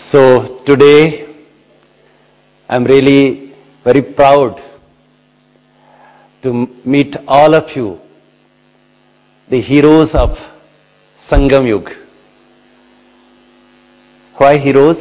So today I'm really very proud to meet all of you, the heroes of Sangam Yug. Why heroes?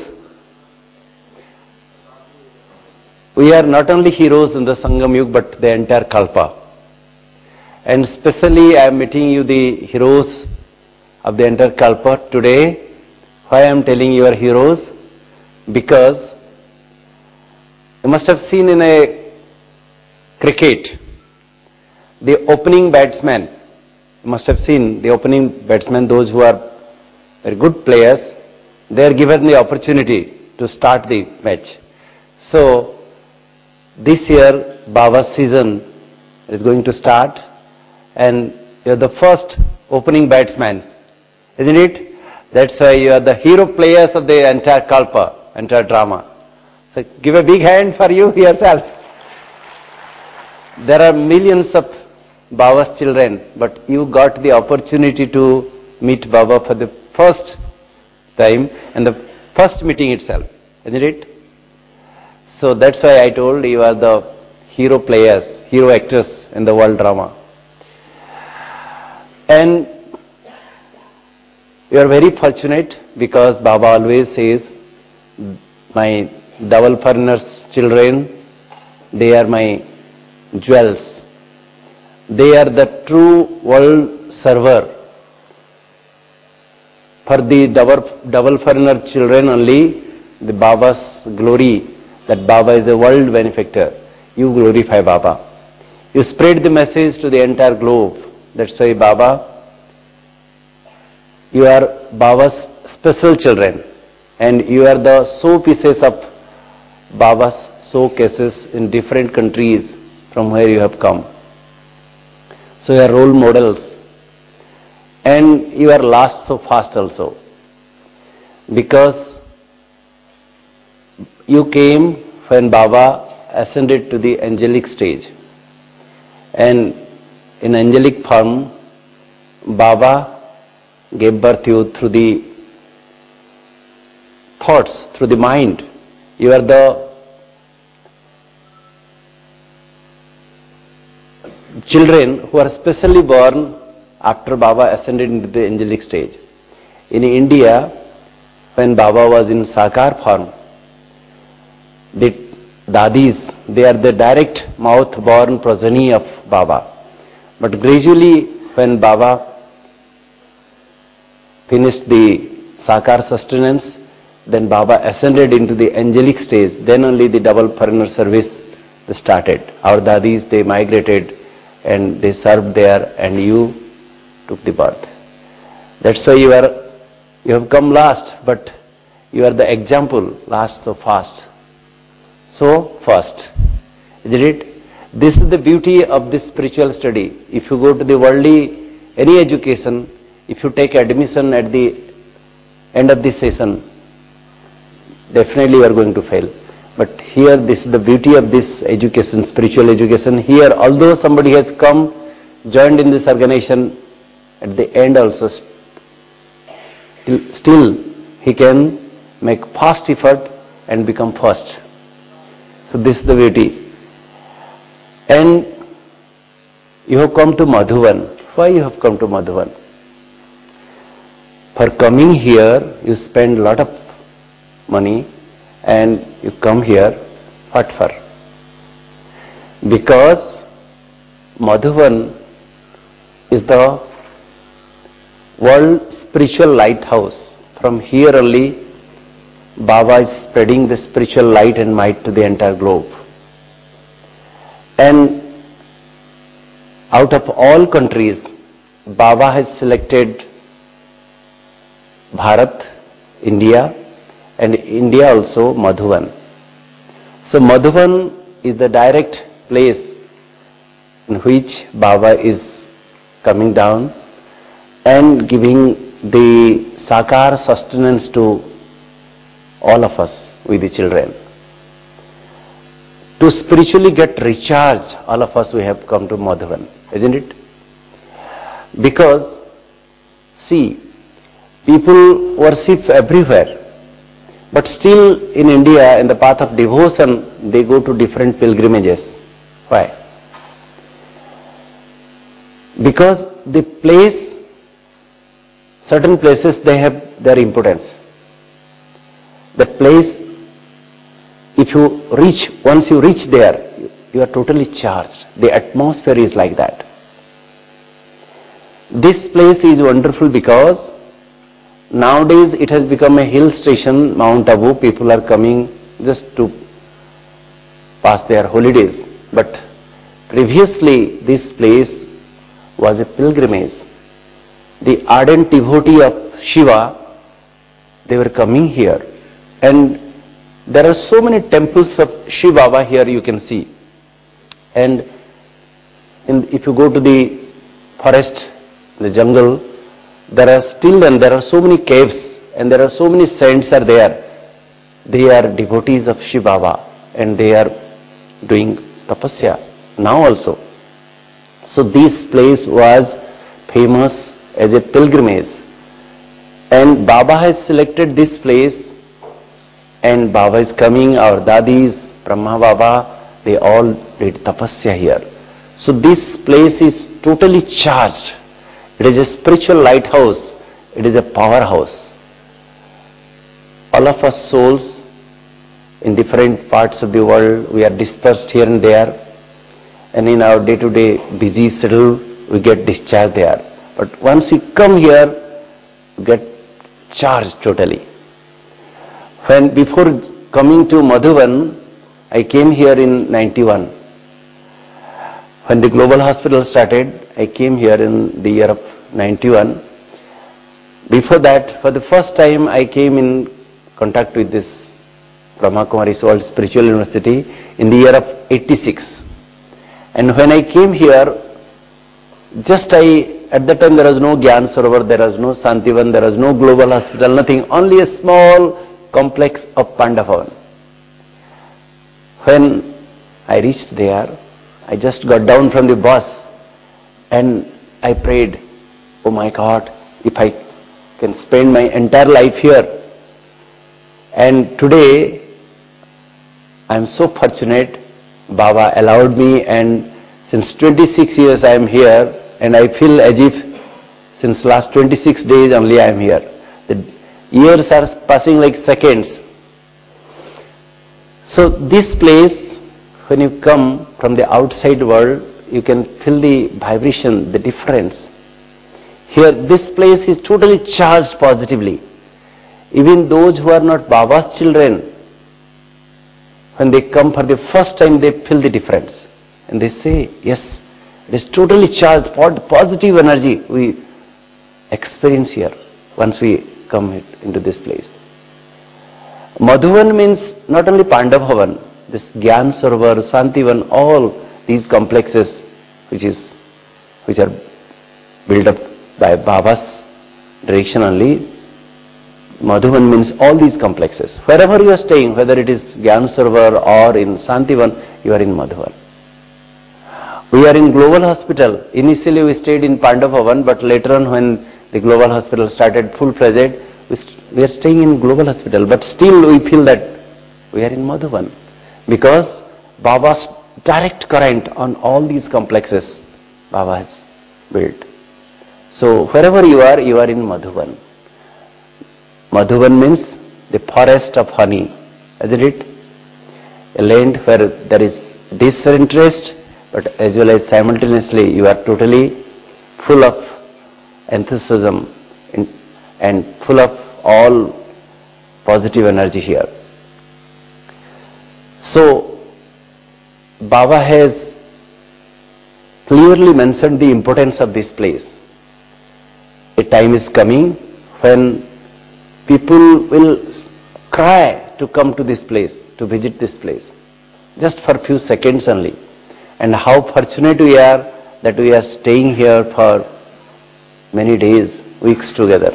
We are not only heroes in the Sangam Yug but the entire Kalpa. And especially I am meeting you, the heroes of the entire Kalpa today. Why I am telling you are heroes? Because you must have seen in a cricket, the opening batsman, you must have seen the opening batsman, those who are very good players, they are given the opportunity to start the match. So, this year, Baba's season is going to start and you are the first opening batsman, isn't it? That's why you are the hero players of the entire Kalpa, entire drama. So, give a big hand for you yourself. There are millions of Baba's children, but you got the opportunity to meet Baba for the first time and the first meeting itself, isn't it? So that's why I told you are the hero players, hero actors in the world drama. And you are very fortunate because Baba always says, my double foreigners children, they are my jewels. They are the true world server. For the double foreigner children only, the Baba's glory, that Baba is a world benefactor. You glorify Baba. You spread the message to the entire globe. That's why Baba, you are Baba's special children. And you are the showpieces of Baba's showcases in different countries from where you have come. So you are role models. And you are lost so fast also. Because you came when Baba ascended to the angelic stage. And in angelic form, Baba gave birth to you through the thoughts, through the mind. You are the children who are specially born after Baba ascended into the angelic stage. In India, when Baba was in Sakar form, the Dadis, they are the direct mouth-born progeny of Baba. But gradually, when Baba finished the Sakar sustenance, then Baba ascended into the angelic stage. Then only the double foreigner service started. Our Dadis, they migrated and they served there, and you took the birth. That's why you have come last, but you are the example, last so fast. So fast, isn't it? This is the beauty of this spiritual study. If you go to the worldly, any education, if you take admission at the end of this session, definitely you are going to fail. But here, this is the beauty of this education, spiritual education. Here, although somebody has come, joined in this organization, at the end also, still he can make fast effort and become first. So this is the beauty. And you have come to Madhuvan. Why you have come to Madhuvan? For coming here, you spend a lot of money and you come here. What for? Because Madhuvan is the world spiritual lighthouse. From here only, Baba is spreading the spiritual light and might to the entire globe. And out of all countries, Baba has selected Bharat, India, and India also Madhuvan. So Madhuvan is the direct place in which Baba is coming down and giving the Sakar sustenance to all of us, we the children. To spiritually get recharged, all of us we have come to Madhuvan, isn't it? Because, see, people worship everywhere, But still in India, in the path of devotion, they go to different pilgrimages. Why? Because the place, certain places, they have their importance. That place, if you reach, once you reach there, you are totally charged. The atmosphere is like that. This place is wonderful because nowadays it has become a hill station, Mount Abu. People are coming just to pass their holidays. But previously this place was a pilgrimage. The ardent devotee of Shiva, they were coming here. And there are so many temples of Shiva Baba here you can see. And if you go to the forest, the jungle, there are still and there are so many caves and there are so many saints are there. They are devotees of Shiva Baba and they are doing tapasya now also. So this place was famous as a pilgrimage and Baba has selected this place and Baba is coming, our dadis, Brahma Baba, they all did tapasya here. So this place is totally charged. It is a spiritual lighthouse. It is a powerhouse. All of us souls in different parts of the world, we are dispersed here and there. And in our day-to-day busy schedule, we get discharged there. But once we come here, we get charged totally. When before coming to Madhuban, I came here in 91. When the Global Hospital started, I came here in the year of 91. Before that, for the first time, I came in contact with this Brahma Kumari's World Spiritual University in the year of 86. And when I came here, at that time there was no Gyan Sarovar, there was no Santivan, there was no Global Hospital, nothing, only a small complex of Pandavavan. When I reached there, I just got down from the bus and I prayed, oh my God, if I can spend my entire life here. And today, I am so fortunate, Baba allowed me, and since 26 years I am here and I feel as if since last 26 days only I am here. The years are passing like seconds. So this place, when you come from the outside world, you can feel the vibration, the difference. Here, this place is totally charged positively. Even those who are not Baba's children, when they come for the first time, they feel the difference. And they say, yes, it is totally charged, positive energy we experience here once we come into this place. Madhuvan means not only Pandavavan, this Gyan Sarovar, Santivan, all these complexes which are built up by Baba's direction only. Madhuvan means all these complexes. Wherever you are staying, whether it is Gyan Sarovar or in Santivan, you are in Madhuvan. We are in Global Hospital. Initially we stayed in Pandavavan, but later on when the Global Hospital started full-fledged, we are staying in Global Hospital. But still we feel that we are in Madhuvan. Because Baba's direct current on all these complexes, Baba has built. So wherever you are in Madhuvan. Madhuvan means the forest of honey, isn't it? A land where there is disinterest, but as well as simultaneously you are totally full of enthusiasm and full of all positive energy here. So, Baba has clearly mentioned the importance of this place. A time is coming when people will cry to come to this place, to visit this place, just for a few seconds only. And how fortunate we are that we are staying here for many days, weeks together.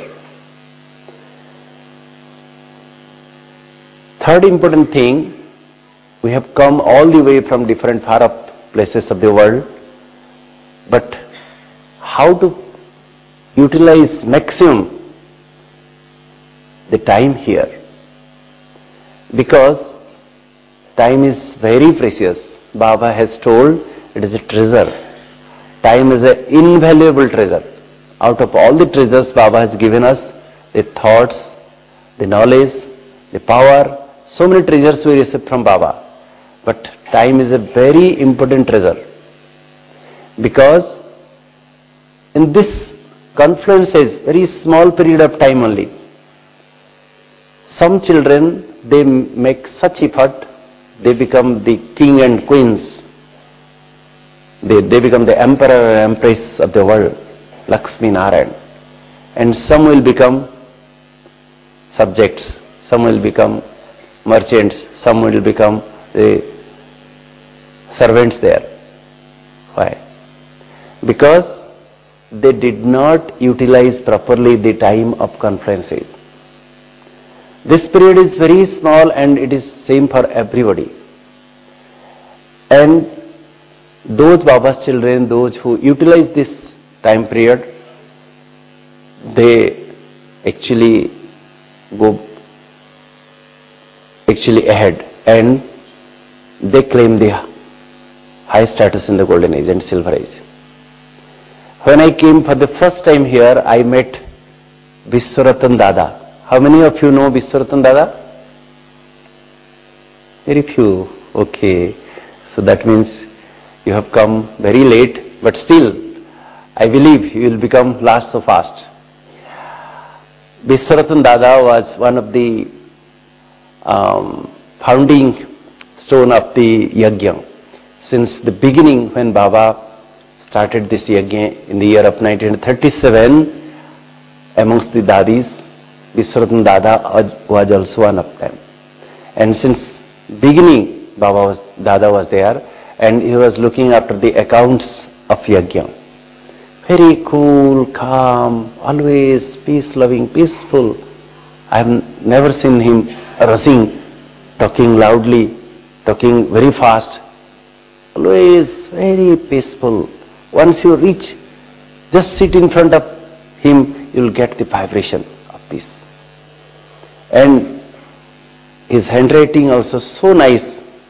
Third important thing, we have come all the way from different far up places of the world, but how to utilize maximum the time here. Because time is very precious. Baba has told it is a treasure. Time is an invaluable treasure. Out of all the treasures Baba has given us, the thoughts, the knowledge, the power, so many treasures we receive from Baba. But time is a very important treasure. Because in this confluence is very small period of time only. Some children, they make such effort, they become the king and queens. They become the emperor and empress of the world, Lakshmi Narayan. And some will become subjects, some will become merchants, some will become the servants there. Why? Because they did not utilize properly the time of conferences. This period is very small and it is same for everybody. And those Baba's children, those who utilize this time period, they actually go ahead and they claim the high status in the golden age and silver age. When I came for the first time here, I met Viswaratan Dada. How many of you know Viswaratan Dada? Very few. Okay. So that means you have come very late, but still, I believe you will become last so fast. Viswaratan Dada was one of the founding stone of the Yajna. Since the beginning, when Baba started this Yajna in the year of 1937, amongst the Dadis, Viswaratan Dada was also one of them. And since beginning, Dada was there, and he was looking after the accounts of Yajna. Very cool, calm, always peace-loving, peaceful. I have never seen him rushing, talking loudly, talking very fast. Always very peaceful. Once you reach, just sit in front of him, you will get the vibration of peace. And his handwriting also so nice.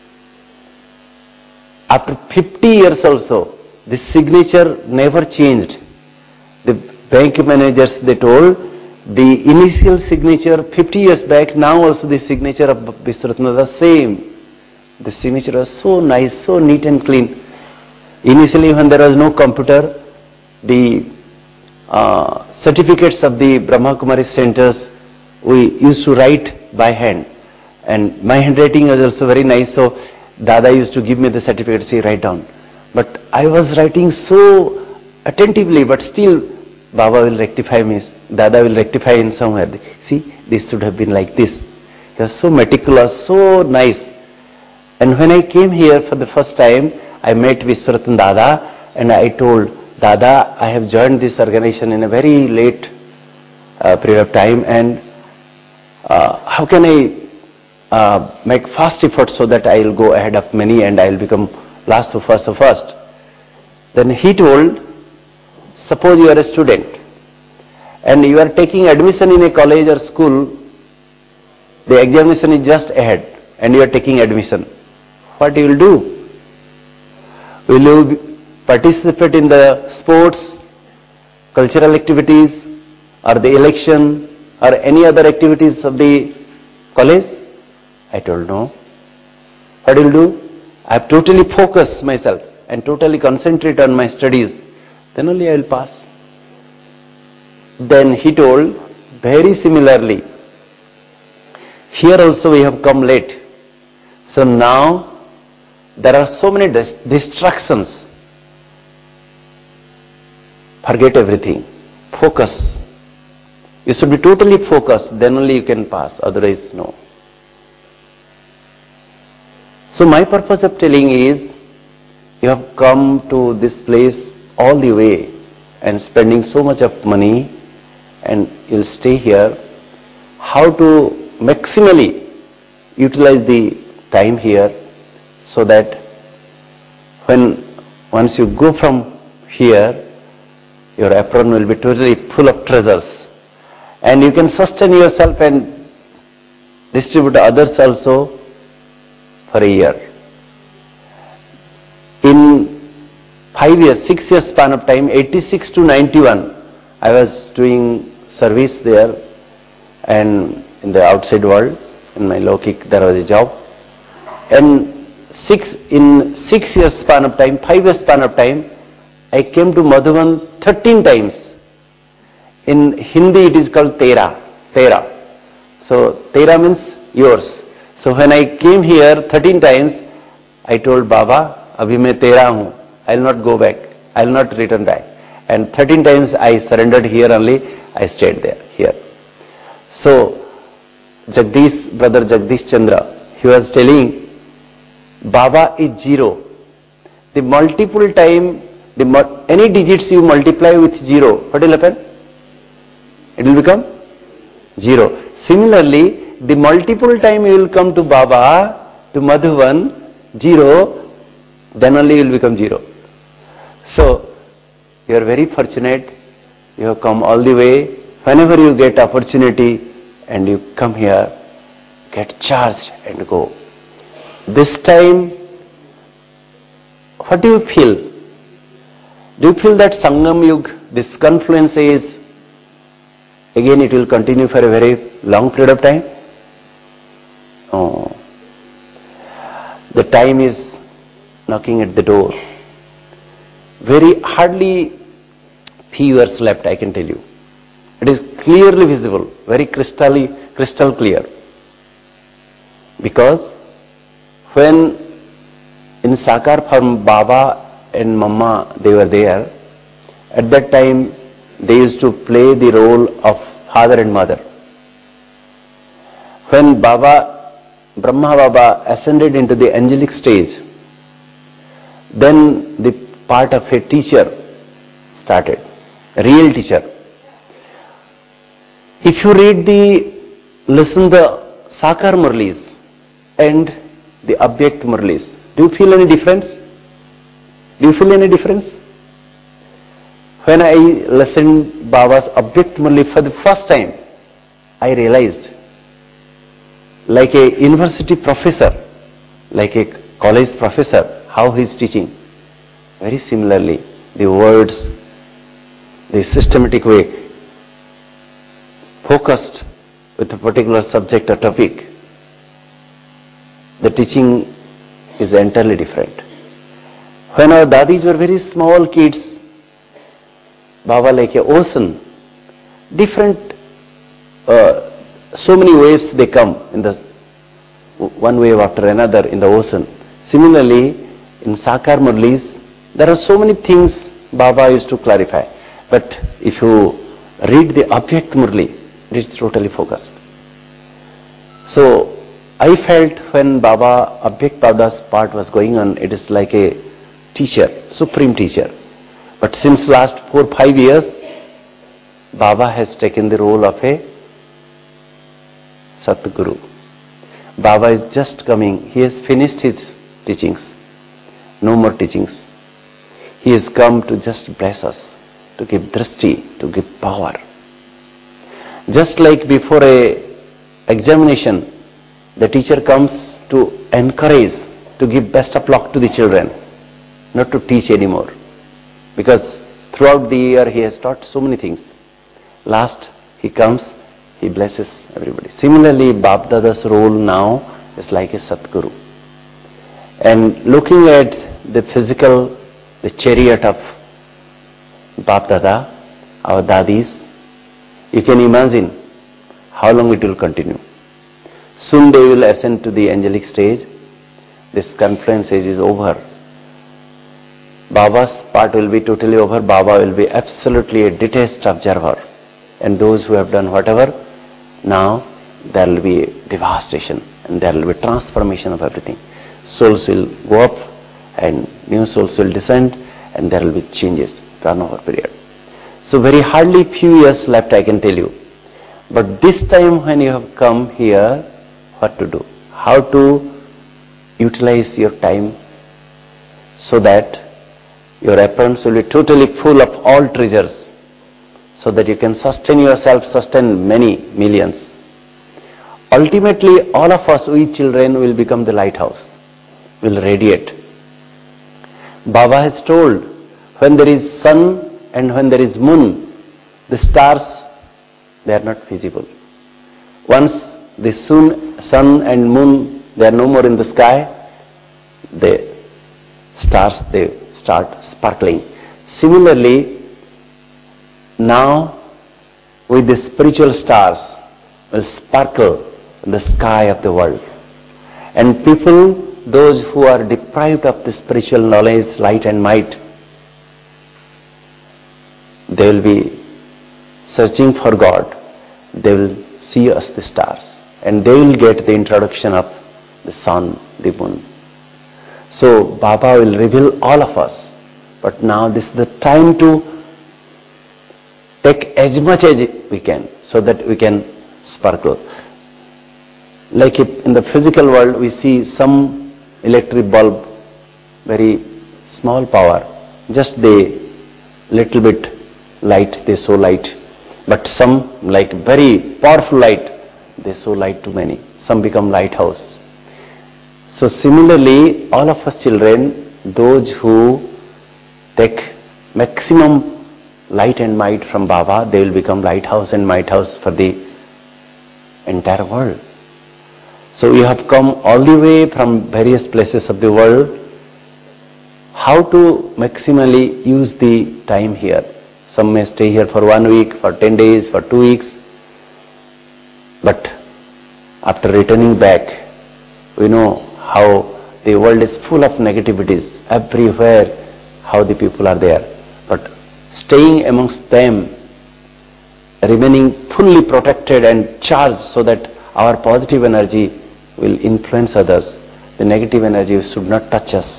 After 50 years also, the signature never changed. The bank managers, they told, the initial signature 50 years back, now also the signature of Viswaratan was the same. The signature was so nice, so neat and clean. Initially, when there was no computer, the certificates of the Brahma Kumari centers, we used to write by hand. And my handwriting was also very nice, so Dada used to give me the certificate, say, write down. But I was writing so attentively, but still Baba will rectify me. Dada will rectify in somewhere. See, this should have been like this. He was so meticulous, so nice. And when I came here for the first time, I met Viswaratan Dada and I told, Dada, I have joined this organization in a very late period of time, and how can I make fast effort so that I will go ahead of many and I will become last to first. Then he told, suppose you are a student and you are taking admission in a college or school, the examination is just ahead and you are taking admission. What you will do? Will you participate in the sports, cultural activities, or the election, or any other activities of the college? I told, no. What will you do? I have totally focused myself and totally concentrate on my studies. Then only I will pass. Then he told, very similarly, here also we have come late. So now there are so many distractions. Forget everything. Focus. You should be totally focused, then only you can pass, otherwise no. So my purpose of telling is, you have come to this place all the way and spending so much of money and you'll stay here. How to maximally utilize the time here so that once you go from here, your apron will be totally full of treasures and you can sustain yourself and distribute others also for a year. In 5 years, 6 years span of time, 86 to 91, I was doing service there and in the outside world, in my Lokik there was a job. And in 6 years span of time, 5 years span of time, I came to Madhuban 13 times. In Hindi it is called Tera. So Tera means yours. So when I came here 13 times, I told Baba, Abhi main Tera hu. I will not go back. I will not return back. And 13 times I surrendered here only. I stayed there, here. So brother Jagdish Chandra, he was telling, Baba is zero. The multiple time, any digits you multiply with zero, what will happen? It will become zero. Similarly, the multiple time you will come to Baba, to Madhuban, zero, then only you will become zero. So, you are very fortunate. You have come all the way. Whenever you get opportunity and you come here, get charged and go. This time, what do you feel? Do you feel that Sangam Yug, this confluence is, again it will continue for a very long period of time? Oh. The time is knocking at the door. Very hardly few years left, I can tell you. It is clearly visible, very crystal clear. Because when in Sakar form Baba and Mama, they were there, at that time they used to play the role of father and mother. When Brahma Baba ascended into the angelic stage, then the part of a teacher started, a real teacher. If you listen the Sakar Murlis and the Abhyakt Murlis, do you feel any difference? Do you feel any difference? When I listened Baba's Abhyakt Murli for the first time, I realized, like a university professor, like a college professor, how he is teaching. Very similarly, the words, the systematic way, focused with a particular subject or topic, the teaching is entirely different. When our dadis were very small kids, Baba like an ocean, different, so many waves they come in the one wave after another in the ocean. Similarly, in Sakar Murlis, there are so many things Baba used to clarify. But if you read the Abhyakt Murli, it is totally focused. So, I felt when Abhyakt Baba's part was going on, it is like a teacher, supreme teacher. But since last 4-5 years, Baba has taken the role of a Satguru. Baba is just coming. He has finished his teachings. No more teachings. He has come to just bless us, to give drishti, to give power. Just like before a examination, the teacher comes to encourage, to give best of luck to the children, not to teach anymore. Because throughout the year he has taught so many things. Last he comes, he blesses everybody. Similarly, Bap Dada's role now is like a Satguru. And looking at the physical, the chariot of Bap Dada, our dadis, you can imagine how long it will continue. Soon they will ascend to the angelic stage. This confluence age is over. Baba's part will be totally over. Baba will be absolutely a detached observer. And those who have done whatever, now there will be devastation and there will be transformation of everything. Souls will go up and new souls will descend and there will be changes, turnover period. So very hardly few years left, I can tell you. But this time when you have come here, what to do? How to utilize your time so that your aprons will be totally full of all treasures, so that you can sustain yourself, sustain many millions. ultimately all of us, we children, will become the lighthouse, will radiate. Baba has told, when there is sun and when there is moon, the stars, they are not visible. Once the sun and moon, they are no more in the sky, the stars, they start sparkling. Similarly, now with the spiritual stars will sparkle in the sky of the world. And people, those who are deprived of the spiritual knowledge, light and might, they will be searching for God. They will see us the stars, and they will get the introduction of the sun, the moon. So Baba will reveal all of us. But now this is the time to take as much as we can, so that we can sparkle. Like if in the physical world we see some electric bulb, very small power, just the little bit light, they show light. But some, like very powerful light, they show light to many. Some become lighthouse. So similarly, all of us children, those who take maximum light and might from Baba, they will become lighthouse and mighthouse for the entire world. So you have come all the way from various places of the world. How to maximally use the time here? Some may stay here for 1 week, for 10 days, for 2 weeks. But after returning back, we know how the world is full of negativities. Everywhere, how the people are there. But staying amongst them, remaining fully protected and charged so that our positive energy will influence others. The negative energy should not touch us.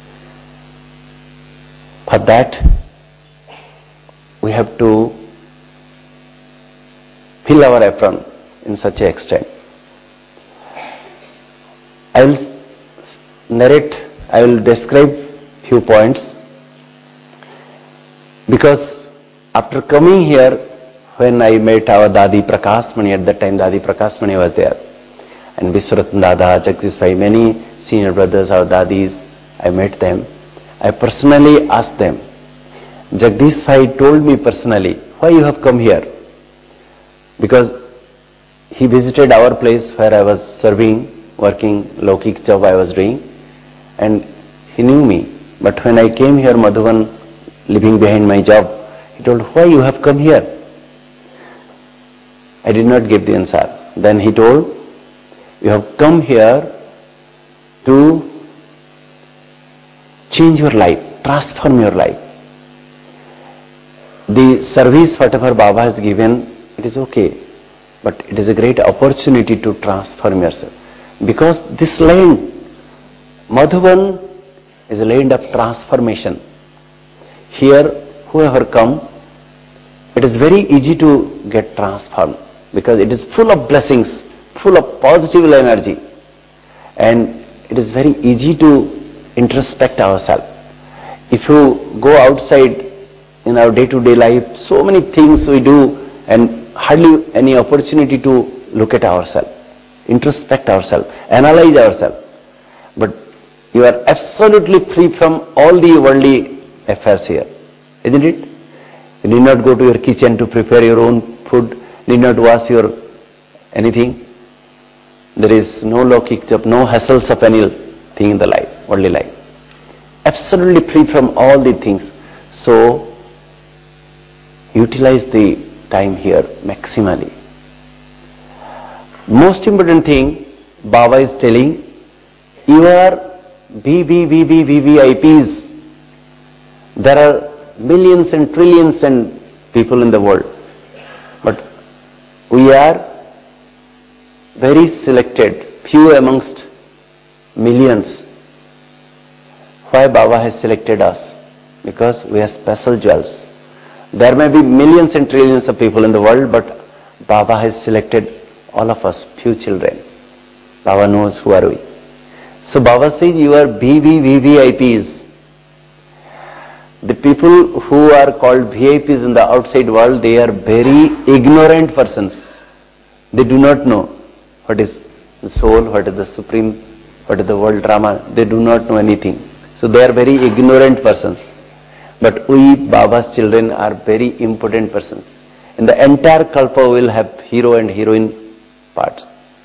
For that, we have to fill our apron in such an extent. I will describe few points, because after coming here, when I met our Dadi Prakashmani, at that time Dadi Prakashmani was there, and Vishwaratan Dada, Jagdish Bhai, many senior brothers, our Dadis, I met them. I personally asked them. Jagdish Bhai told me personally, why you have come here? Because he visited our place where I was serving, working, Laukik job I was doing, and he knew me. But when I came here, Madhuban, leaving behind my job, he told, why you have come here? I did not give the answer. Then he told, you have come here to change your life, transform your life. The service whatever Baba has given, it is okay, but it is a great opportunity to transform yourself. Because this land, Madhuban, is a land of transformation. Here, whoever come, it is very easy to get transformed, because it is full of blessings, full of positive energy, and it is very easy to introspect ourselves. If you go outside in our day-to-day life, so many things we do and hardly any opportunity to look at ourselves, introspect ourselves, analyze ourselves. But you are absolutely free from all the worldly affairs here, isn't it? You need not go to your kitchen to prepare your own food, need not wash your anything. There is no Laukik job, no hassles of anything in the life, worldly life. Absolutely free from all the things. So, utilize the time here maximally. Most important thing, Baba is telling, you are VVIPs. There are millions and trillions and people in the world. But we are very selected, few amongst millions. Why Baba has selected us? Because we are special jewels. There may be millions and trillions of people in the world, but Baba has selected all of us, few children. Baba knows who are we. So Baba says, you are VVIPs. The people who are called VIPs in the outside world, they are very ignorant persons. They do not know what is the soul, what is the supreme, what is the world drama. They do not know anything. So they are very ignorant persons. But we, Baba's children, are very important persons. In the entire Kalpa we will have hero and heroine parts.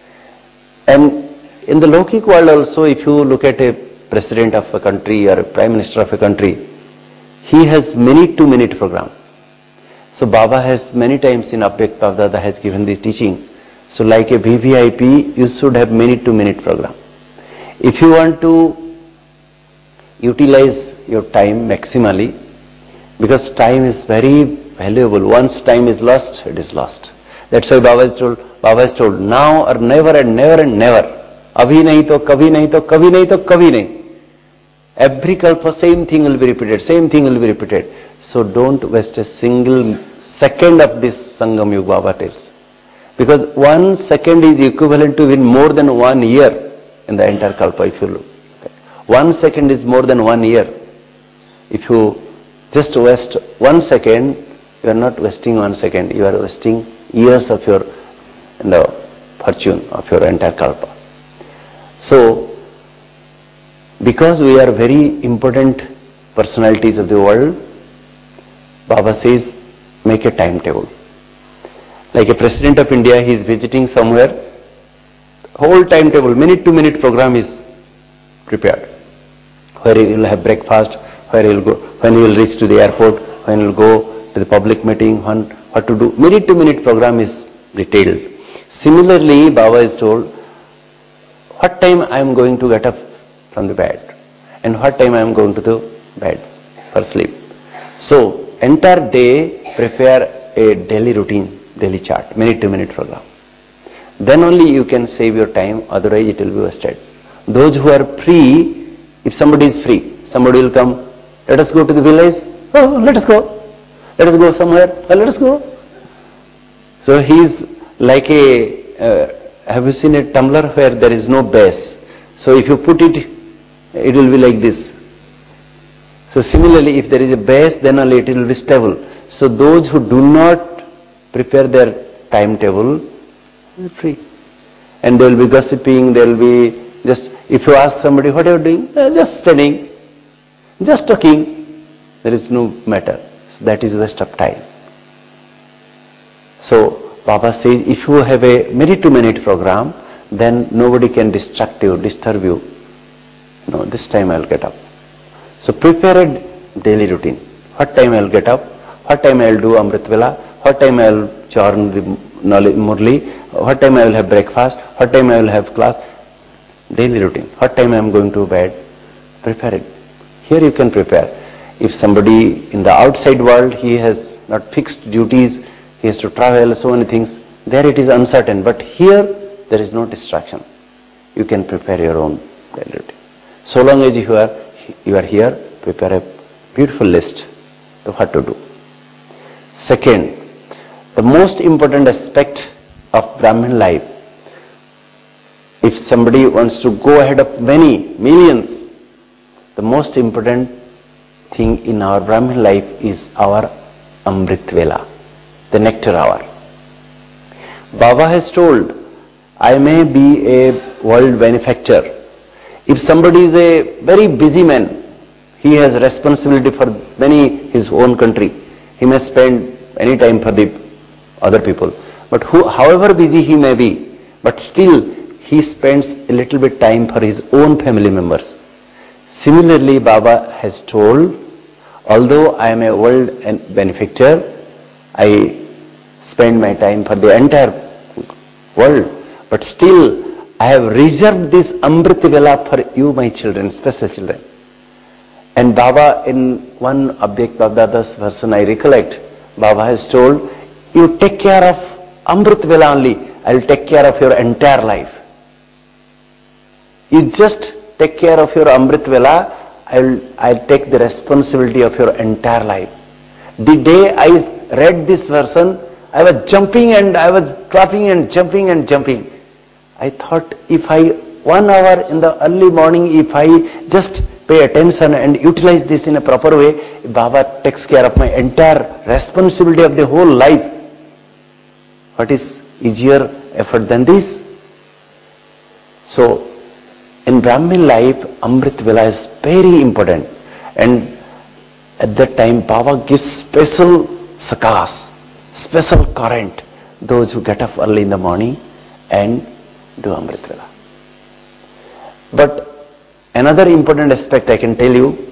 And in the Lokik world also, if you look at a president of a country or a prime minister of a country, he has minute to minute program. So Baba has many times in Abhyakt Bapdada has given this teaching. So like a VVIP, you should have minute to minute program. If you want to utilize your time maximally, because time is very valuable. Once time is lost, it is lost. That's why Baba has told, now or never and never and never. Abhi nahi to kabhi nahi to kabhi nahi to kabhi nahi. Every kalpa, same thing will be repeated, same thing will be repeated. So don't waste a single second of this Sangam Yuga, Baba tells. Because 1 second is equivalent to win more than 1 year in the entire kalpa, if you look. 1 second is more than 1 year. If you just waste 1 second, you are not wasting 1 second, you are wasting years of your fortune of your entire kalpa. So, because we are very important personalities of the world, Baba says, make a timetable. Like a president of India, he is visiting somewhere, whole timetable, minute to minute program is prepared. Where he will have breakfast, where he will go, when he will reach to the airport, when he will go to the public meeting, what to do. Minute to minute program is detailed. Similarly, Baba is told, what time I am going to get up from the bed and what time I am going to the bed for sleep. So, entire day prepare a daily routine, daily chart, minute to minute program. Then only you can save your time, otherwise it will be wasted. Those who are free, if somebody is free, somebody will come, let us go to the village, oh, let us go. Let us go somewhere, oh, let us go. So he is like have you seen a tumbler where there is no base? So if you put it, it will be like this. So similarly, if there is a base, then only it will be stable. So those who do not prepare their timetable, they are free. And they will be gossiping, they will be just, if you ask somebody, what are you doing? Just studying, just talking. There is no matter. So that is waste of time. So Baba says, if you have a minute to minute program, then nobody can distract you, disturb you. No, this time I will get up. So prepare a daily routine. What time I will get up? What time I will do Amrit Vela? What time I will churn the Murli? What time I will have breakfast? What time I will have class? Daily routine. What time I am going to bed? Prepare it. Here you can prepare. If somebody in the outside world, he has not fixed duties, he has to travel, so many things, there it is uncertain. But here, there is no distraction. You can prepare your own daily routine. So long as you are here, prepare a beautiful list of what to do. Second, the most important aspect of Brahmin life, if somebody wants to go ahead of many, millions, the most important thing in our Brahmin life is our Amrit Vela, the nectar hour. Baba has told, I may be a world benefactor. If somebody is a very busy man, he has responsibility for his own country. He may spend any time for the other people. But however busy he may be, but still he spends a little bit time for his own family members. Similarly, Baba has told, although I am a world benefactor, I spend my time for the entire world, but still I have reserved this Amrit Vela for you, my children, special children. And Baba, in one Abhyakt Bapdada's version I recollect, Baba has told, you take care of Amrit Vela only, I will take care of your entire life. You just take care of your Amrit Vela, I'll take the responsibility of your entire life. The day I read this version, I was jumping and I was clapping and jumping and jumping. I thought, if 1 hour in the early morning, if I just pay attention and utilize this in a proper way, Baba takes care of my entire responsibility of the whole life. What is easier effort than this? So, in Brahmin life, Amrit Vela is very important. And at that time, Baba gives special sakas, special current, those who get up early in the morning and do Amrit Vela. But another important aspect I can tell you,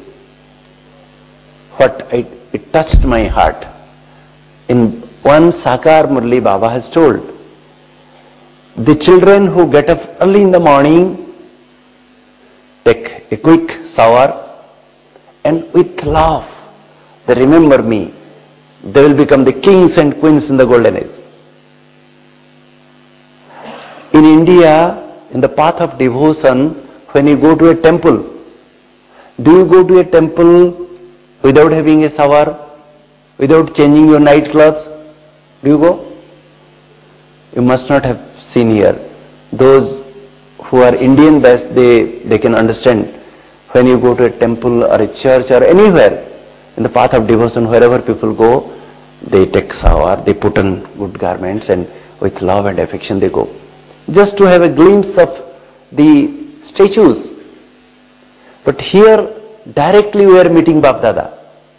it touched my heart. In one Sakar Murli, Baba has told, the children who get up early in the morning, take a quick shower, and with love, they remember me. They will become the kings and queens in the golden age. In India, in the path of devotion, when you go to a temple, do you go to a temple without having a shower, without changing your night clothes? Do you go? You must not have seen here. Those who are Indian based, they can understand. When you go to a temple or a church or anywhere, in the path of devotion, wherever people go, they take shower, they put on good garments, and with love and affection they go. Just to have a glimpse of the statues. But here, directly we are meeting Bap Dada.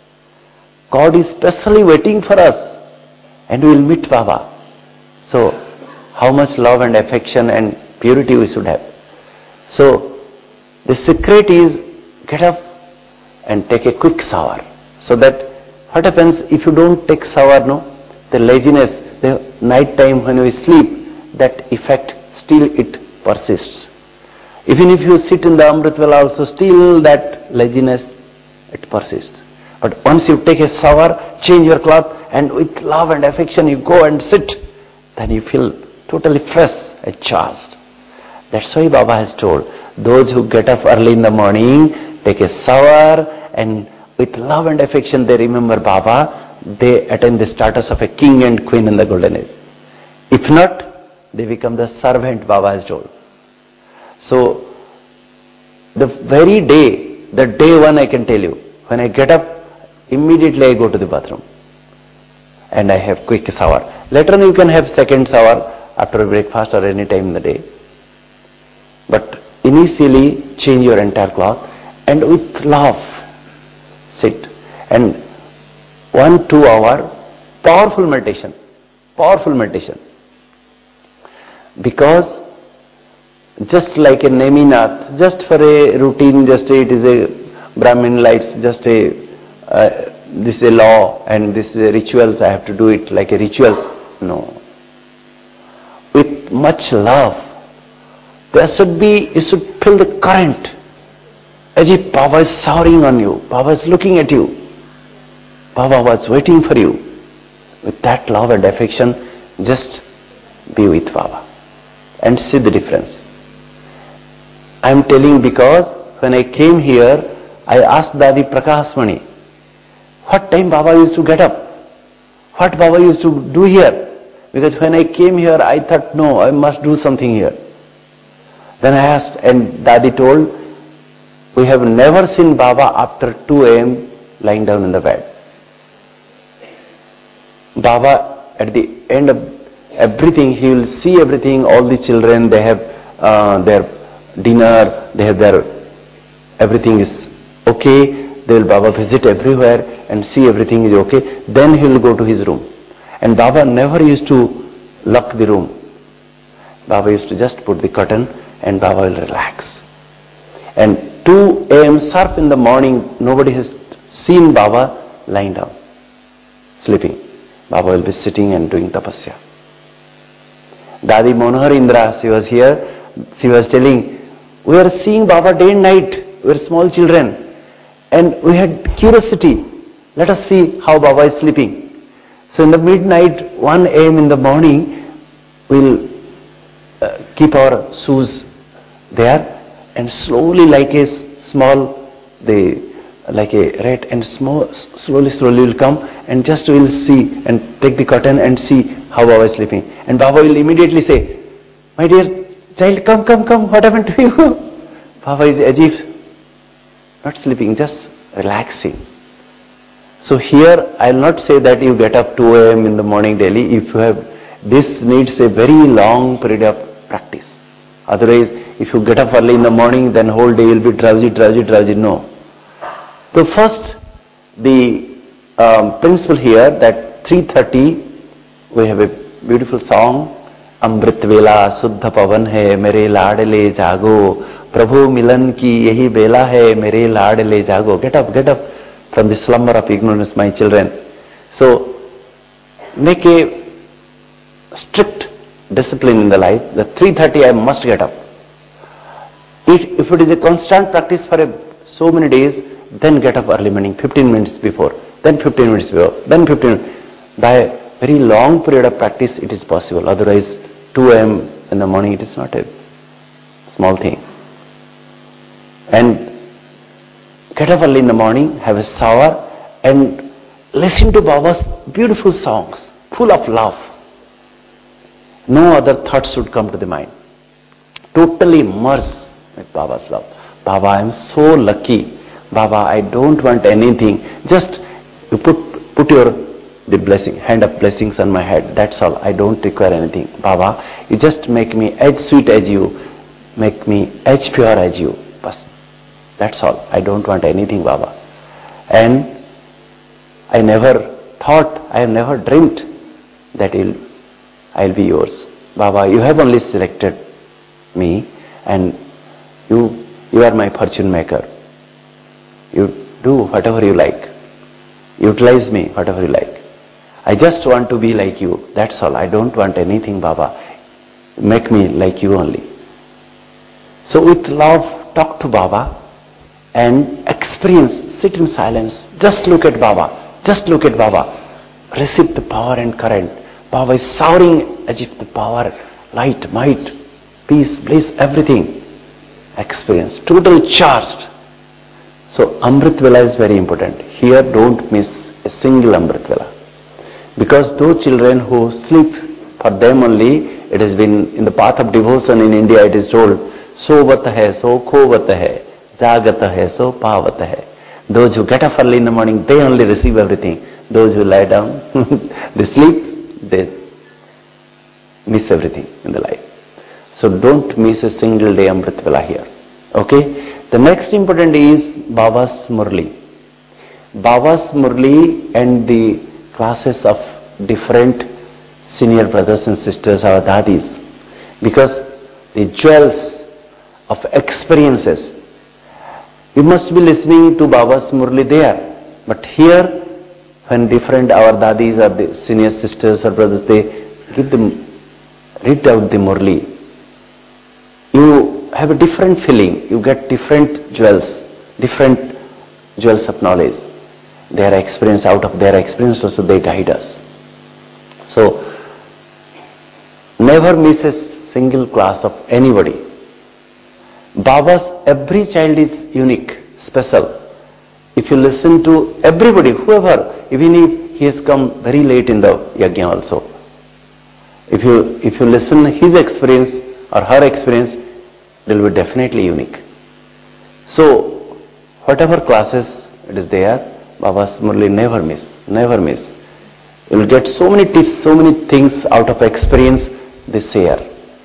God is specially waiting for us, and we will meet Baba. So, how much love and affection and purity we should have. So, the secret is get up and take a quick shower. So that what happens if you don't take shower, no? The laziness, the night time when we sleep, that effect still it persists. Even if you sit in the Amrit Vela also, still that laziness, it persists. But once you take a shower, change your cloth, and with love and affection you go and sit, then you feel totally fresh and charged. That's why Baba has told, those who get up early in the morning, take a shower, and with love and affection they remember Baba, they attain the status of a king and queen in the golden age. If not, they become the servant, Baba has told. So, the very day, the day one I can tell you, when I get up, immediately I go to the bathroom and I have quick shower. Later on you can have second shower after breakfast or any time in the day. But initially change your entire cloth and with love sit. And 1-2 hour powerful meditation. Powerful meditation. Because just like a Neminath, just for a routine, just it is a Brahmin life, just this is a law and this is a rituals, I have to do it like a rituals. No. With much love, there should be, you should feel the current. As if Baba is showering on you, Baba is looking at you, Baba was waiting for you. With that love and affection, just be with Baba and see the difference. I am telling because when I came here, I asked Dadi Prakashmani, what time Baba used to get up? What Baba used to do here? Because when I came here, I thought, no, I must do something here. Then I asked, and Dadi told, we have never seen Baba after 2 a.m. lying down in the bed. Baba, at the end of everything, he will see everything, all the children, they have their dinner, they have their, everything is okay. They will Baba visit everywhere and see everything is okay. Then he will go to his room. And Baba never used to lock the room. Baba used to just put the curtain and Baba will relax. And 2 a.m. sharp in the morning, nobody has seen Baba lying down, sleeping. Baba will be sitting and doing tapasya. Dadi Manohar Indra, she was here, she was telling, we are seeing Baba day and night, we are small children. And we had curiosity, let us see how Baba is sleeping. So in the midnight, 1 a.m. in the morning, we'll keep our shoes there and slowly like a small, like a rat and slowly will come and just we'll see and take the curtain and see how Baba is sleeping. And Baba will immediately say, my dear child, come, what happened to you? Baba is as if not sleeping, just relaxing. So here, I will not say that you get up 2 a.m. in the morning daily. If you have, this needs a very long period of practice. Otherwise, if you get up early in the morning, then whole day you'll be drowsy, drowsy, drowsy. No. So first, the principle here that 3:30, we have a beautiful song, अमृत वेला शुद्ध पवन है मेरे लाडले जागो प्रभु मिलन की यही बेला है मेरे लाडले जागो. Get up from the slumber of ignorance, my children. So make a strict discipline in the life. The 3:30 I must get up. If it is a constant practice for so many days, then get up early morning, 15 minutes before, then 15 minutes before, then 15 minutes. By a very long period of practice, it is possible. Otherwise, 2 a.m. in the morning, it is not a small thing. And get up early in the morning, have a shower, and listen to Baba's beautiful songs, full of love. No other thoughts should come to the mind. Totally immerse with Baba's love. Baba, I am so lucky. Baba, I don't want anything. Just you put your the blessing, hand of blessings on my head. That's all. I don't require anything. Baba, you just make me as sweet as you, make me as pure as you. Bas. That's all. I don't want anything, Baba. And I never thought, I have never dreamt that I'll be yours. Baba, you have only selected me, and you are my fortune maker. You do whatever you like. Utilize me, whatever you like. I just want to be like you. That's all. I don't want anything, Baba. Make me like you only. So with love, talk to Baba and experience, sit in silence. Just look at Baba. Just look at Baba. Receive the power and current. Baba is soaring as if the power, light, might, peace, bliss, everything. Experience. Total charged. So Amrit Vela is very important. Here don't miss a single Amrit Vela. Because those children who sleep, for them only, it has been in the path of devotion in India, it is told, Sovat hai, so khovat hai, jagat hai, so pavat hai. Those who get up early in the morning, they only receive everything. Those who lie down, they sleep, they miss everything in the life. So don't miss a single day Amrit Vela here. Okay? The next important is Baba's Murli. Baba's Murli and the classes of different senior brothers and sisters, our dadis, because the jewels of experiences, you must be listening to Baba's Murli there, but here when different our dadis or the senior sisters or brothers, they read out the Murli, you have a different feeling, you get different jewels of knowledge. Their experience, out of their experience also they guide us. So, never miss a single class of anybody. Baba's, every child is unique, special. If you listen to everybody, whoever, even if he has come very late in the yajna also, if you listen his experience or her experience, it will be definitely unique. So, whatever classes it is there, Baba's Murli never miss. You will get so many tips, so many things out of experience they share.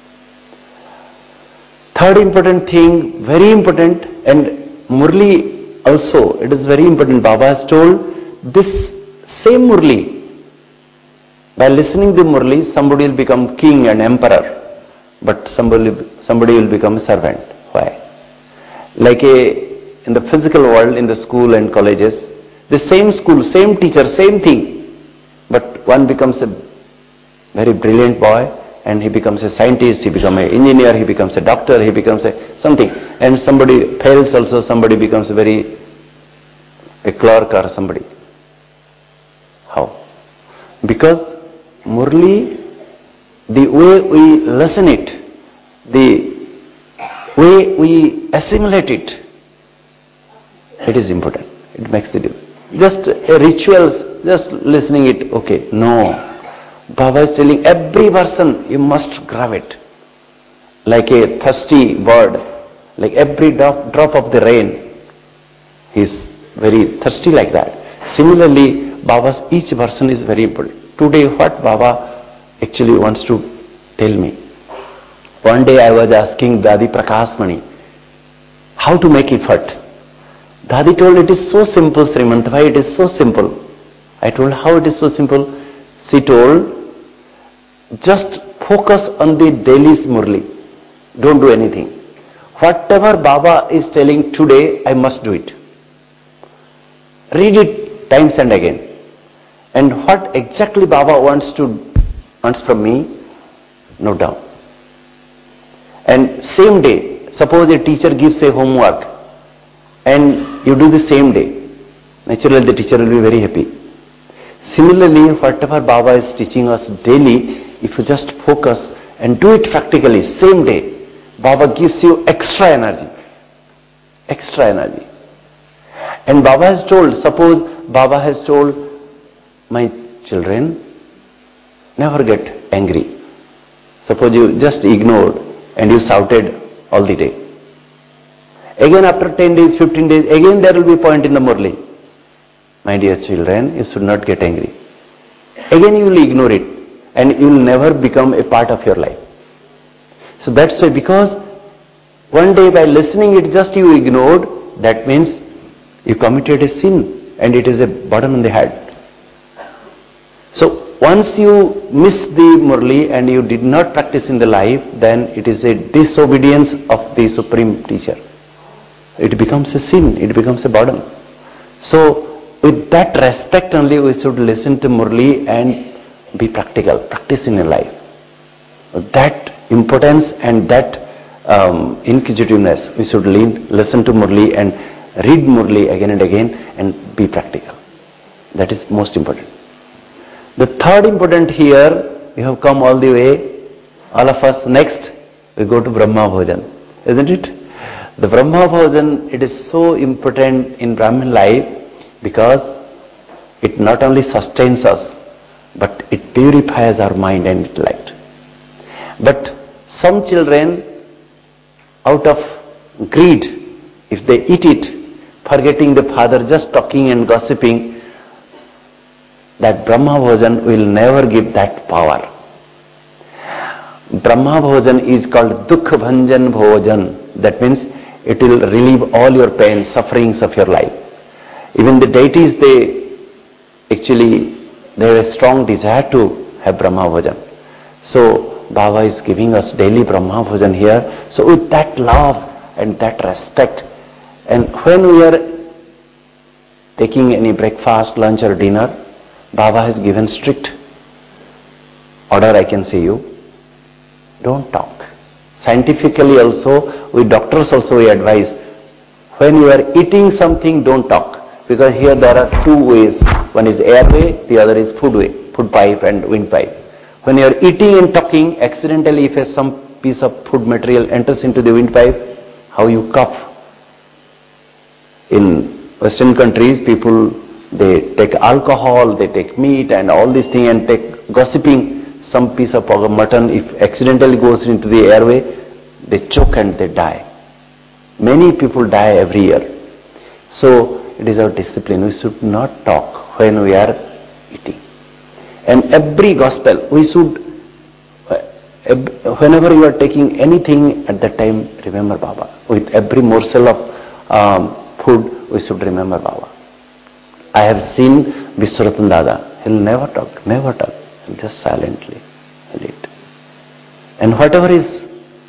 Third important thing, very important, and Murli also, it is very important. Baba has told this same Murli, by listening to Murli, somebody will become king and emperor, but somebody will become a servant. Why? Like in the physical world, in the school and colleges, the same school, same teacher, same thing, but one becomes a very brilliant boy and he becomes a scientist, he becomes an engineer, he becomes a doctor, he becomes a something, and somebody fails also, somebody becomes a clerk or somebody. How? Because Murli, the way we listen it, the way we assimilate it, it is important. It makes the difference. Just rituals, just listening it, okay. No. Baba is telling every person you must grab it. Like a thirsty bird, like every drop of the rain, he is very thirsty like that. Similarly, Baba's each person is very important. Today what Baba actually wants to tell me? One day I was asking Dadi Prakashmani how to make effort. Dadi told, it is so simple, Srimant Bhai, it is so simple. I told, how it is so simple? She told, just focus on the daily Murli. Don't do anything. Whatever Baba is telling today, I must do it. Read it times and again. And what exactly Baba wants from me, note down. And same day, suppose a teacher gives a homework and you do the same day, naturally the teacher will be very happy. Similarly, whatever Baba is teaching us daily, if you just focus and do it practically, same day, Baba gives you extra energy. Extra energy. And Baba has told, suppose Baba has told, my children, never get angry. Suppose you just ignored and you shouted all the day. Again after 10 days, 15 days, again there will be a point in the Murli. My dear children, you should not get angry. Again you will ignore it and you will never become a part of your life. So that's why, because one day by listening it just you ignored, that means you committed a sin and it is a burden on the head. So once you miss the Murli and you did not practice in the life, then it is a disobedience of the Supreme Teacher. It becomes a sin, it becomes a burden. So with that respect only we should listen to Murli and be practical, practice in your life. That importance and that inquisitiveness, we should listen to Murli and read Murli again and again and be practical. That is most important. The third important here, we have come all the way, all of us. Next, we go to Brahma Bhojan, isn't it? The Brahma Bhojan, it is so important in Brahmin life because it not only sustains us, but it purifies our mind and intellect. But some children, out of greed, if they eat it, forgetting the father, just talking and gossiping, that Brahma Bhojan will never give that power. Brahma Bhojan is called Dukha Bhanjan Bhojan. That means it will relieve all your pain, sufferings of your life. Even the deities, they have a strong desire to have Brahma Bhojan. So Baba is giving us daily Brahma Bhojan here. So with that love and that respect, and when we are taking any breakfast, lunch or dinner, Baba has given strict order, I can say you, don't talk. Scientifically also, we doctors also we advise, when you are eating something, don't talk. Because here there are two ways. One is airway, the other is food pipe and windpipe. When you are eating and talking, accidentally if some piece of food material enters into the windpipe, how you cough. In Western countries, people, they take alcohol, they take meat and all these things and take gossiping. Some piece of mutton, if accidentally goes into the airway, they choke and they die. Many people die every year. So it is our discipline. We should not talk when we are eating. And every gospel, we should, whenever you are taking anything at that time, remember Baba. With every morsel of food, we should remember Baba. I have seen Viswaratan Dada. He'll never talk. He'll just silently eat. And whatever is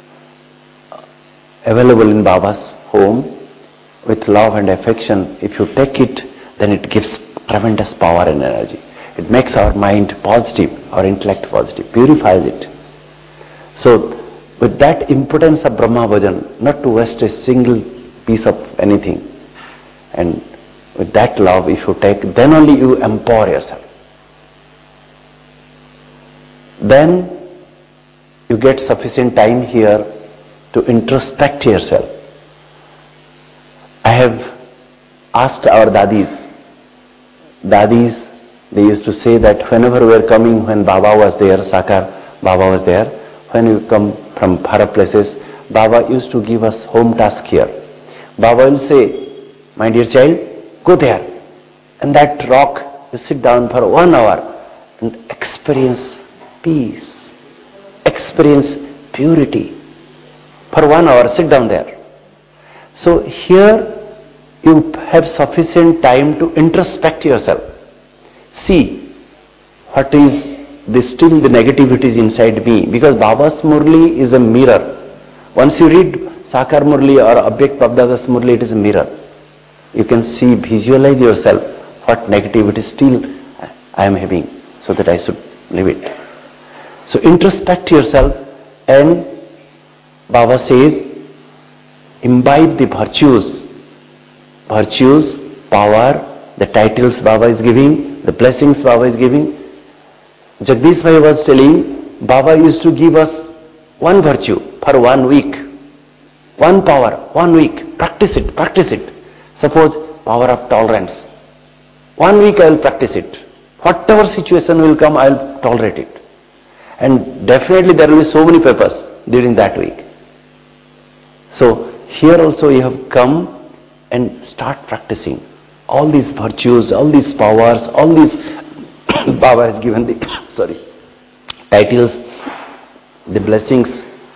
available in Baba's home, with love and affection, if you take it, then it gives tremendous power and energy. It makes our mind positive, our intellect positive, purifies it. So, with that importance of Brahma Bhajan, not to waste a single piece of anything, and with that love, if you take, then only you empower yourself. Then you get sufficient time here to introspect yourself. I have asked our dadis, they used to say that whenever we were coming, when Baba was there, Sakar, Baba was there, when you come from far places, Baba used to give us home task here. Baba will say, my dear child, go there, and that rock, you sit down for 1 hour and experience peace, experience purity, For 1 hour, sit down there. So here you have sufficient time to introspect yourself. See what is still the negativities inside me, because Baba's Murli is a mirror. Once you read Sakar Murli or Abhyakt Prabhudadas Murli, it is a mirror. You can see, visualize yourself what negativity still I am having, so that I should leave it. So introspect yourself, and Baba says, imbibe the virtues, power, the titles Baba is giving, the blessings Baba is giving. Jagdish Bhai was telling, Baba used to give us one virtue for 1 week, one power, 1 week. Practice it. Suppose power of tolerance. 1 week I will practice it. Whatever situation will come, I will tolerate it. And definitely there will be so many papers during that week. So here also you have come and start practicing all these virtues, all these powers, all these Baba has given the titles, the blessings.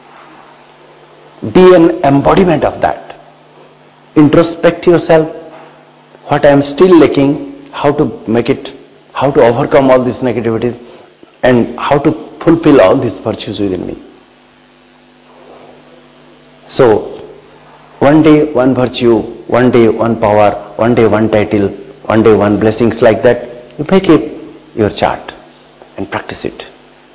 Be an embodiment of that. Introspect yourself. What I am still lacking, how to make it, how to overcome all these negativities, and how to fulfill all these virtues within me. So, one day one virtue, one day one power, one day one title, one day one blessings, like that. You make it your chart and practice it.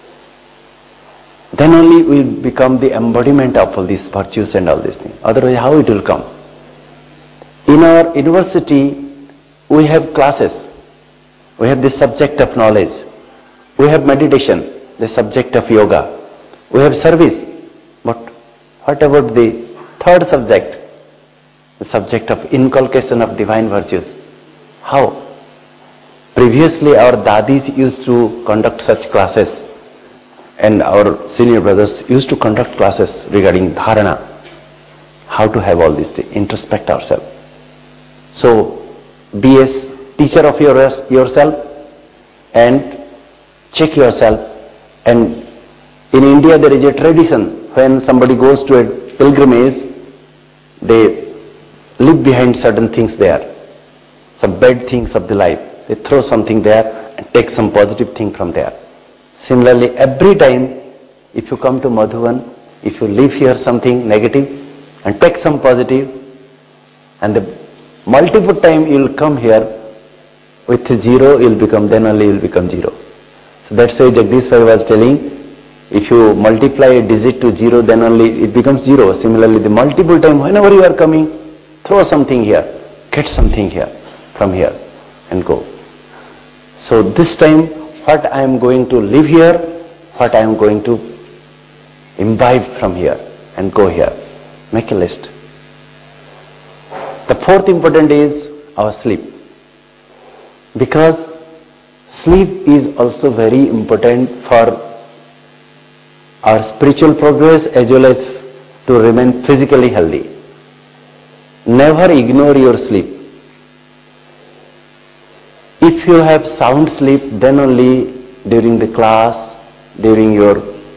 Then only will become the embodiment of all these virtues and all these things. Otherwise, how it will come? In our university, we have classes. We have the subject of knowledge. We have meditation, the subject of yoga. We have service. But what about the third subject? The subject of inculcation of divine virtues. How? Previously, our dadis used to conduct such classes, and our senior brothers used to conduct classes regarding dharana, how to have all these things, introspect ourselves. So, be a teacher of yourself and check yourself. And in India there is a tradition, when somebody goes to a pilgrimage, they leave behind certain things there, some bad things of the life. They throw something there and take some positive thing from there. Similarly, every time if you come to Madhuvan, if you leave here something negative and take some positive, and the multiple time you will come here with zero, you will become, then only you will become zero. So that's why Jagdish Bhai was telling, if you multiply a digit to zero, then only it becomes zero. Similarly, the multiple time, whenever you are coming, throw something here, get something here, from here, and go. So this time, what I am going to live here, what I am going to imbibe from here and go here. Make a list. The fourth important is our sleep. Because sleep is also very important for our spiritual progress as well as to remain physically healthy. Never ignore your sleep. If you have sound sleep, then only during the class, during your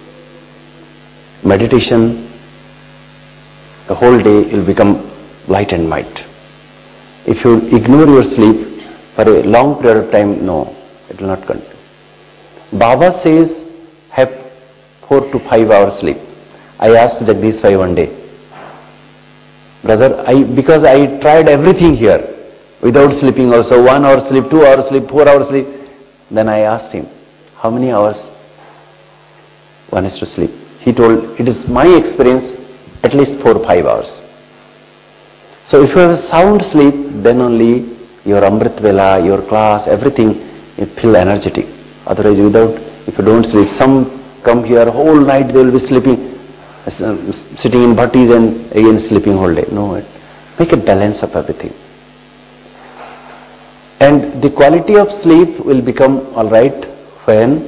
meditation, the whole day will become light and might. If you ignore your sleep for a long period of time, no, it will not continue. Baba says, have 4 to 5 hours sleep. I asked Jagdish Bhai one day, brother, because I tried everything here, without sleeping also, 1 hour sleep, 2 hours sleep, 4 hours sleep. Then I asked him, how many hours one is to sleep? He told, it is my experience, at least 4 or 5 hours. So if you have a sound sleep, then only your Amrit Vela, your class, everything, you feel energetic. Otherwise, if you don't sleep, some come here, whole night they will be sleeping, sitting in bhattis and again sleeping whole day. No, make a balance of everything. And the quality of sleep will become alright when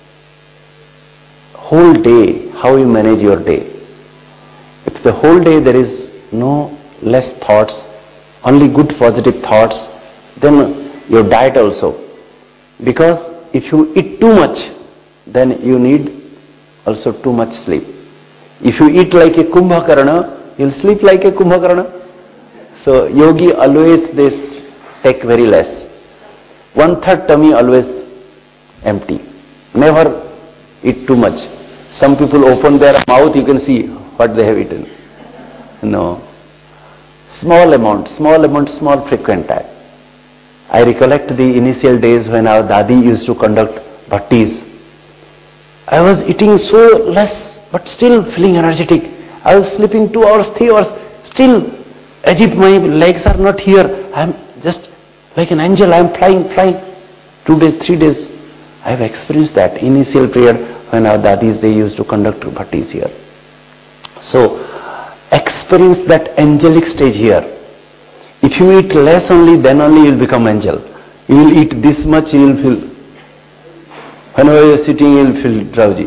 whole day, how you manage your day. If the whole day there is no less thoughts, only good positive thoughts, then your diet also. Because if you eat too much, then you need also too much sleep. If you eat like a Kumbhakarna, you'll sleep like a Kumbhakarna. So yogi always this take very less. 1/3 tummy always empty. Never eat too much. Some people open their mouth, you can see what they have eaten. No. Small amount, small frequent time. I recollect the initial days when our Dadi used to conduct bhattis. I was eating so less, but still feeling energetic. I was sleeping 2 hours, 3 hours, still as if my legs are not here. I am just like an angel, I am flying. 2 days, 3 days. I have experienced that initial period when our Dadis, they used to conduct bhattis here. So, experience that angelic stage here. If you eat less only, then only you will become angel. You will eat this much, you will feel, whenever you are sitting, you will feel drowsy.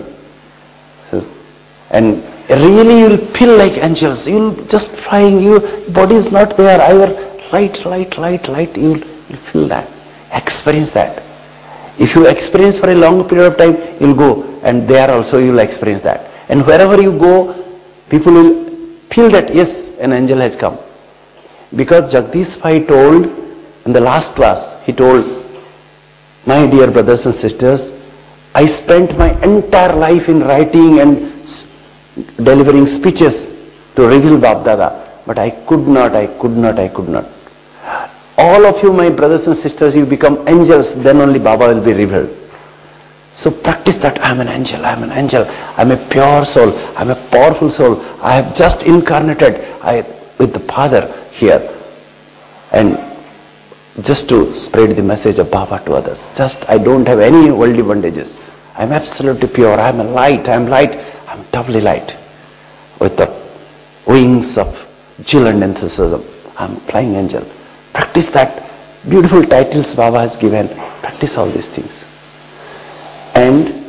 And really you will feel like angels. You will just flying, your body is not there, either light, you will feel that. Experience that. If you experience for a long period of time, you will go, and there also you will experience that. And wherever you go, people will feel that yes, an angel has come. Because Jagdish Bhai told in the last class, he told, my dear brothers and sisters, I spent my entire life in writing and delivering speeches to reveal Bap Dada, but I could not. All of you, my brothers and sisters, you become angels, then only Baba will be revealed. So practice that. I am an angel, I am a pure soul, I am a powerful soul. I have just incarnated with the Father here. And just to spread the message of Baba to others. I don't have any worldly bondages. I am absolutely pure, I am a light, I am doubly light. With the wings of zeal and enthusiasm, I am flying angel. Practice that. Beautiful titles Baba has given. Practice all these things. And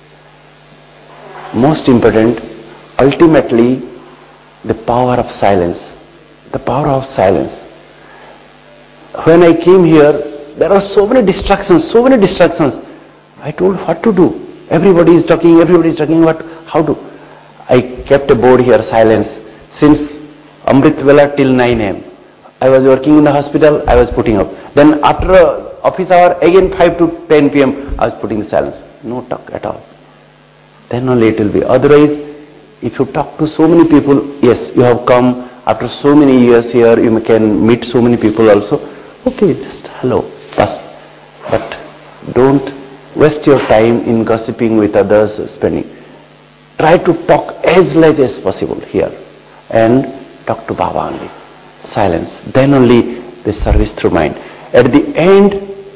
most important, ultimately, the power of silence. The power of silence. When I came here, there are so many distractions. I told what to do. Everybody is talking, how to? I kept a board here, silence, since Amrit Vela till 9 am. I was working in the hospital, I was putting up. Then after office hour, again 5 to 10 p.m., I was putting silence. No talk at all. Then only it will be. Otherwise, if you talk to so many people, yes, you have come after so many years here, you can meet so many people also. Okay, just hello, first. But don't waste your time in gossiping with others, spending. Try to talk as less as possible here and talk to Baba only. Silence. Then only the service through mind. At the end,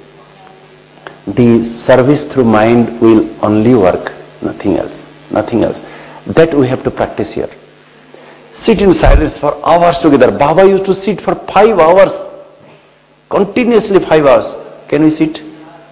the service through mind will only work, nothing else. That we have to practice here. Sit in silence for hours together. Baba used to sit for 5 hours, continuously 5 hours. Can we sit?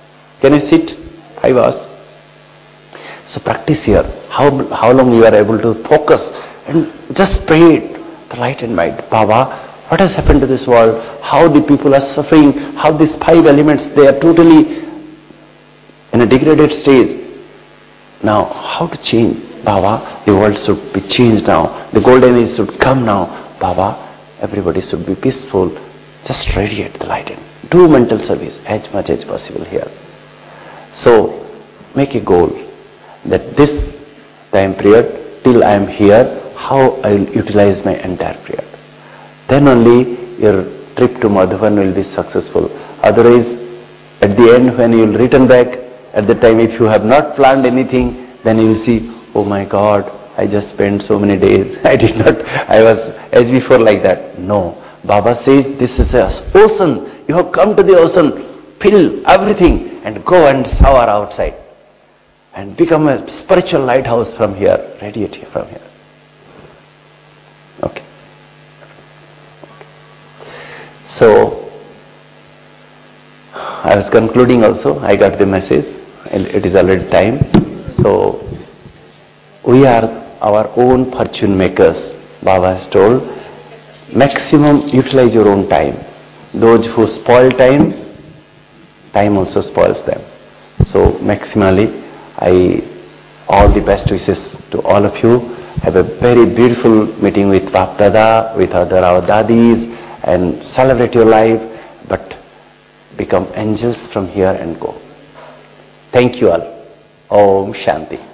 5 hours. So practice here. How long you are able to focus and just pray the light and mind. Baba, what has happened to this world? How the people are suffering? How these 5 elements, they are totally in a degraded stage. Now, how to change? Baba, the world should be changed now. The golden age should come now. Baba, everybody should be peaceful. Just radiate the light and do mental service as much as possible here. So, make a goal that this time period, till I am here, how I will utilize my entire period. Then only your trip to Madhuban will be successful. Otherwise, at the end when you will return back, at the time if you have not planned anything, then you will see, oh my God, I just spent so many days. I was as before like that. No. Baba says this is an ocean. You have come to the ocean, fill everything and go and shower outside. And become a spiritual lighthouse from here, radiate here from here. Okay. So, I was concluding also, I got the message, it is already time. So, we are our own fortune makers. Baba has told, maximum utilize your own time. Those who spoil time, time also spoils them. So, maximally, all the best wishes to all of you. have a very beautiful meeting with Bap Dada, with our dadis, and celebrate your life, but become angels from here and go. Thank you all. Om Shanti.